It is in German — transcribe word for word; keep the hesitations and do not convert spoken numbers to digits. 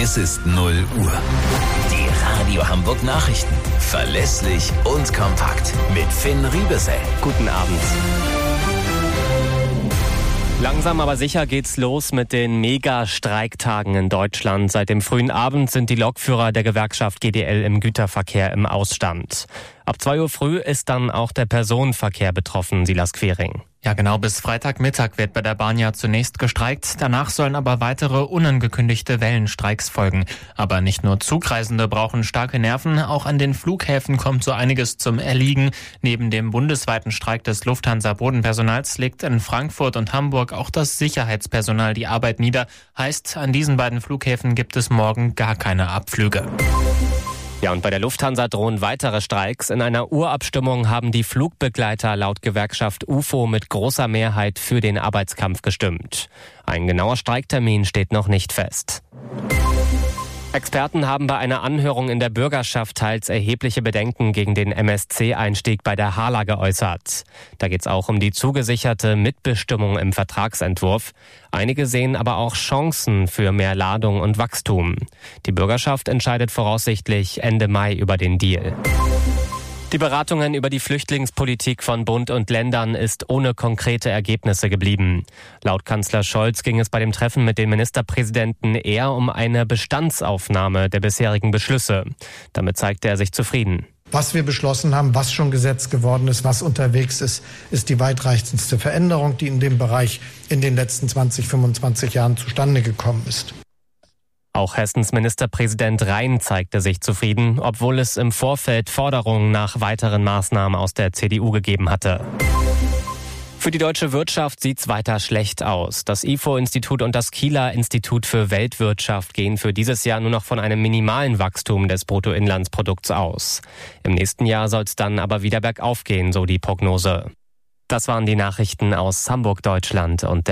Es ist null Uhr. Die Radio Hamburg Nachrichten. Verlässlich und kompakt. Mit Finn Riebesell. Guten Abend. Langsam aber sicher geht's los mit den Mega-Streiktagen in Deutschland. Seit dem frühen Abend sind die Lokführer der Gewerkschaft G D L im Güterverkehr im Ausstand. Ab zwei Uhr früh ist dann auch der Personenverkehr betroffen, Silas Quering. Ja, genau, bis Freitagmittag wird bei der Bahn ja zunächst gestreikt. Danach sollen aber weitere unangekündigte Wellenstreiks folgen. Aber nicht nur Zugreisende brauchen starke Nerven, auch an den Flughäfen kommt so einiges zum Erliegen. Neben dem bundesweiten Streik des Lufthansa-Bodenpersonals legt in Frankfurt und Hamburg auch das Sicherheitspersonal die Arbeit nieder. Heißt, an diesen beiden Flughäfen gibt es morgen gar keine Abflüge. Ja, und bei der Lufthansa drohen weitere Streiks. In einer Urabstimmung haben die Flugbegleiter laut Gewerkschaft U F O mit großer Mehrheit für den Arbeitskampf gestimmt. Ein genauer Streiktermin steht noch nicht fest. Experten haben bei einer Anhörung in der Bürgerschaft teils erhebliche Bedenken gegen den M S C-Einstieg bei der Hala geäußert. Da geht es auch um die zugesicherte Mitbestimmung im Vertragsentwurf. Einige sehen aber auch Chancen für mehr Ladung und Wachstum. Die Bürgerschaft entscheidet voraussichtlich Ende Mai über den Deal. Die Beratungen über die Flüchtlingspolitik von Bund und Ländern ist ohne konkrete Ergebnisse geblieben. Laut Kanzler Scholz ging es bei dem Treffen mit den Ministerpräsidenten eher um eine Bestandsaufnahme der bisherigen Beschlüsse. Damit zeigte er sich zufrieden. Was wir beschlossen haben, was schon Gesetz geworden ist, was unterwegs ist, ist die weitreichendste Veränderung, die in dem Bereich in den letzten zwanzig, fünfundzwanzig Jahren zustande gekommen ist. Auch Hessens Ministerpräsident Rhein zeigte sich zufrieden, obwohl es im Vorfeld Forderungen nach weiteren Maßnahmen aus der C D U gegeben hatte. Für die deutsche Wirtschaft sieht's weiter schlecht aus. Das I F O-Institut und das Kieler Institut für Weltwirtschaft gehen für dieses Jahr nur noch von einem minimalen Wachstum des Bruttoinlandsprodukts aus. Im nächsten Jahr soll's dann aber wieder bergauf gehen, so die Prognose. Das waren die Nachrichten aus Hamburg, Deutschland und der